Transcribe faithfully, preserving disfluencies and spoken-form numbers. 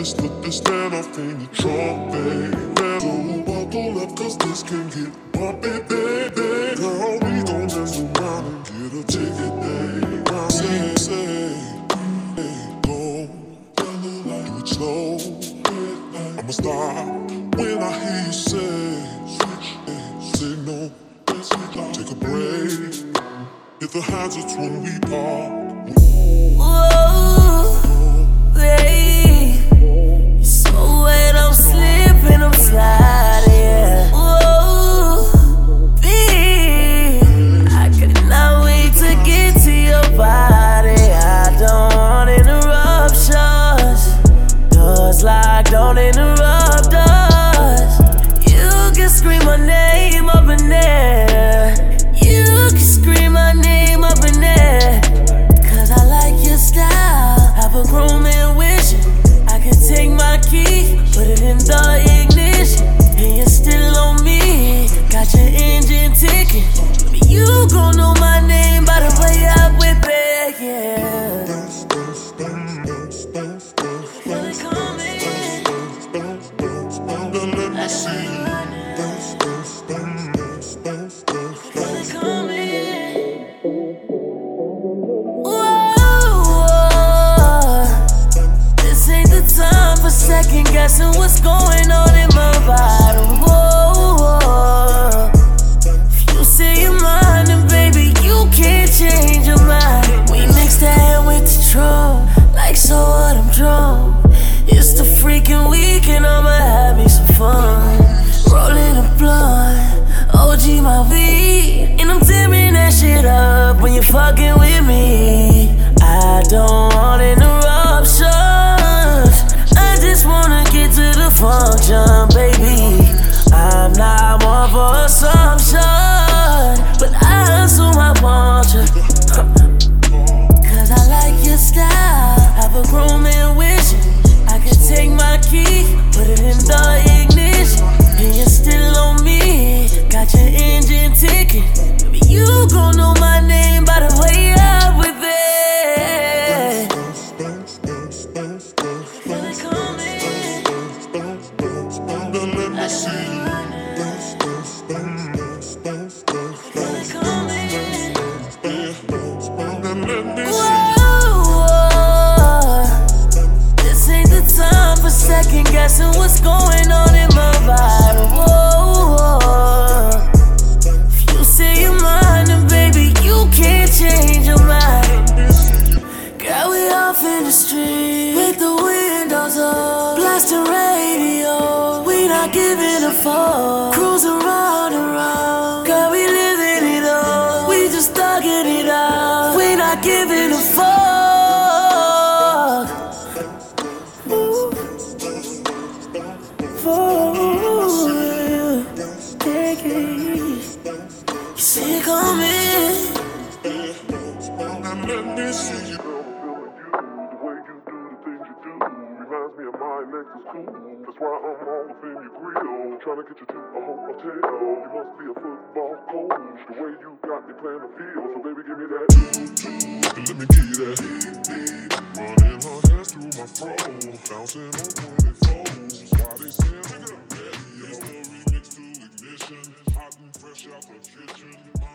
just put this down off in the trunk, baby. So buckle up, cause this can get bumpy, baby. Girl, we gon' dance around and get a ticket, baby. Say, say, hey, go, do it slow. I'ma stop when I hear you say, switch, hey, say no. Take a break. Hit the hazards when we part. Whoa, babe, you're so wet, I'm slipping, I'm sliding, yeah. Whoa, babe, I could not wait to get to your body. I don't want interruptions. Doors locked, don't interrupt us. You can scream my name up in there. You can scream my name up in there. Cause I like your style. Have a grown man wishing I could take my key, put it in the ignition, and you're still on me. Got your engine ticking. But you gon' know my name by the way I whip it, yeah. Bounce, bounce, bounce, bounce, bounce, bounce, Feel it coming. bounce, bounce, bounce, bounce. Now let me see you. Bounce, bounce, bounce, bounce, bounce, bounce, Feel it bounce. coming. Whoa, this ain't the time for second guessing what's going on in my body. Whoa, if you say you're mine, then baby, you can't change your mind. We mix the hand with the drum, like so what I'm drunk. It's the freaking weekend, I'ma have me some fun. Rolling a blunt, O G my weed, and I'm tearing that shit up when you're fucking with me. I don't want interruptions. I just wanna get to the function, baby. I'm not one for assumption, but I assume I want you. Cause I like your style. Have a grown man wishing I could take my key, put it in the ignition, and you're still on me. Got your engine ticking. Baby, you gon' know my name by the way I whip it. Bounce, bounce, bounce, bounce, bounce, Feel it coming. bounce, bounce, bounce, bounce. Now let me see you. Bounce, bounce, bounce, bounce, bounce, bounce, Feel it bounce, coming. bounce, bounce, bounce. Now let me see you. Whoa, this ain't the time for second guessing what's going on in my body. Whoa, if you say you're mine, then baby, you can't change your mind. Girl, we off in the street with the windows up, blasting radio. We not giving a fuck, cruising round and round. Girl, we living it up, we just thugging it out. We not giving a fuck. Ooh. Oh, yeah. Yeah, yeah. You see it coming. Now let me see you. The way you do the things you do reminds me of my Lexus cool. That's why I'm all up in your grill, trying to get you to a hotel. You must be a football coach. The way you got me playing the field, so baby give me that. And let me give you that. Running her hands through my fro, bouncing on twenty-fours. Why they saying, look at that? It's the remix to Ignition, hot and fresh out the kitchen.